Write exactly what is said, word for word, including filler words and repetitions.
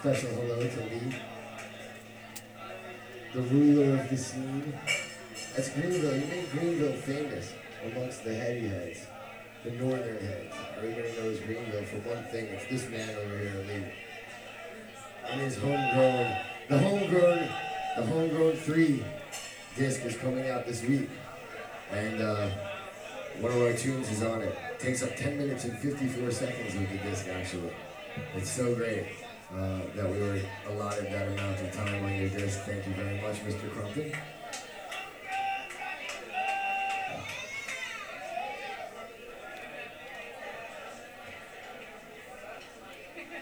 Special hello to Lee, the ruler of the scene. That's Greenville. You made Greenville famous amongst the heavy heads, the northern heads. Everybody knows Greenville for one thing. It's this man over here, Lee. And his homegrown, the homegrown, the homegrown three disc is coming out this week. And uh, one of our tunes is on it. It takes up ten minutes and fifty-four seconds of the disc, actually. It's so great uh, that we were allotted that amount of time on your disc. Thank you very much, Mister Crumpton.